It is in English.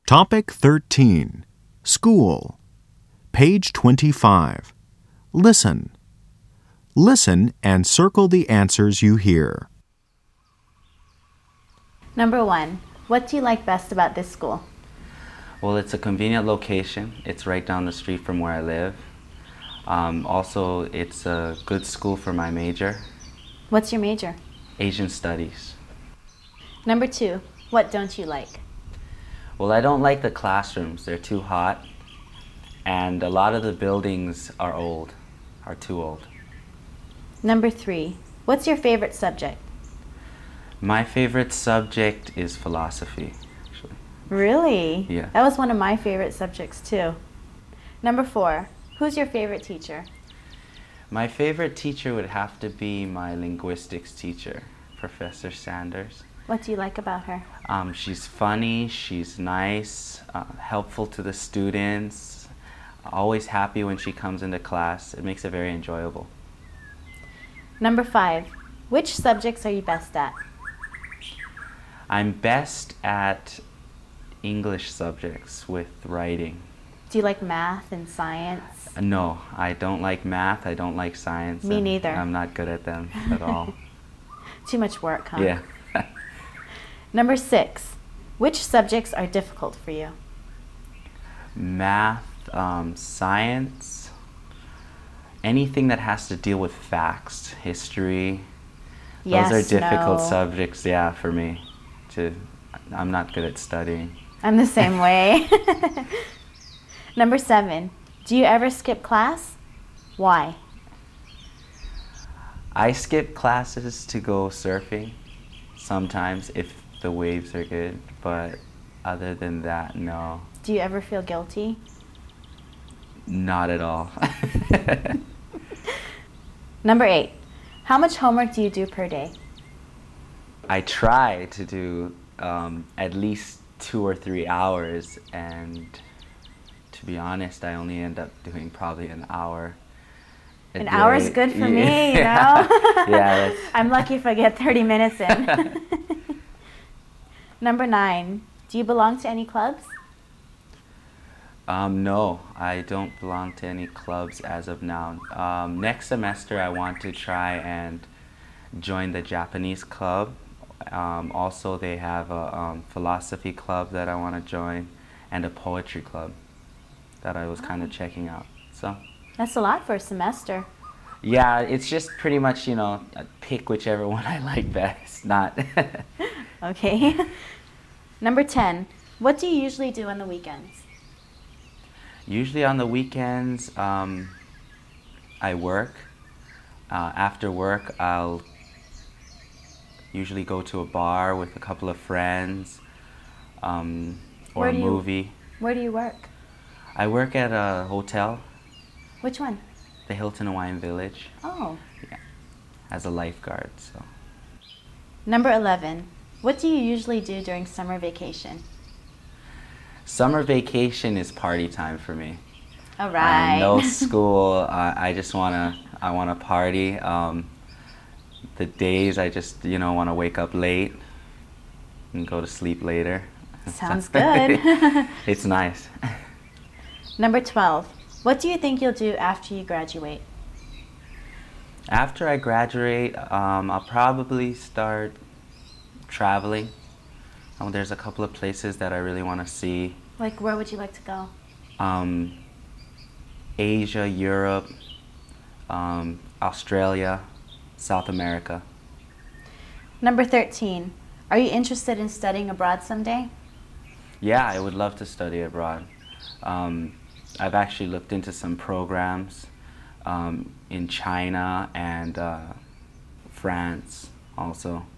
Topic 13. School. Page 25. Listen. Listen and circle the answers you hear. Number 1. What do you like best about this school? Well, it's a convenient location. It's right down the street from where I live. Also, it's a good school for my major. What's your major? Asian Studies. Number 2. What don't you like? Well, I don't like the classrooms. They're too hot. And a lot of the buildings are too old. Number 3. What's your favorite subject? My favorite subject is philosophy, actually. Really? Yeah. That was one of my favorite subjects too. Number 4. Who's your favorite teacher? My favorite teacher would have to be my linguistics teacher, Professor Sanders. What do you like about her? She's funny, she's nice, helpful to the students, always happy when she comes into class. It makes it very enjoyable. Number 5. Which subjects are you best at? I'm best at English subjects with writing. Do you like math and science? No, I don't like math, I don't like science. Me neither. I'm not good at them at all. Too much work, huh? Yeah. Number 6. Which subjects are difficult for you? Math, science, anything that has to deal with facts, history. Yes, Those are difficult no. subjects, yeah, for me. I'm not good at studying. I'm the same way. Number 7. Do you ever skip class? Why? I skip classes to go surfing sometimes if the waves are good, but other than that, no. Do you ever feel guilty? Not at all. Number 8. How much homework do you do per day? I try to do at least 2 or 3 hours, and to be honest, I only end up doing probably an hour. An hour is good for me, you know? Yeah. I'm lucky if I get 30 minutes in. Number 9. Do you belong to any clubs? No, I don't belong to any clubs as of now. Next semester, I want to try and join the Japanese club. Also, they have a philosophy club that I want to join, and a poetry club that I was kind of checking out. So. That's a lot for a semester. Yeah, it's just pretty much, pick whichever one I like best, not. Okay. Number 10. What do you usually do on the weekends? Usually on the weekends, I work. After work, I'll usually go to a bar with a couple of friends, or a movie. Where do you work? I work at a hotel. Which one? The Hilton Hawaiian Village. Oh. Yeah, as a lifeguard, so. Number 11. What do you usually do during summer vacation? Summer vacation is party time for me. All right. No school. I just wanna party. The days I just want to wake up late and go to sleep later. Sounds good. It's nice. Number 12. What do you think you'll do after you graduate? After I graduate, I'll probably start traveling. There's a couple of places that I really want to see. Like, where would you like to go? Asia, Europe, Australia, South America. Number 13. Are you interested in studying abroad someday? Yeah, I would love to study abroad. I've actually looked into some programs in China and France also.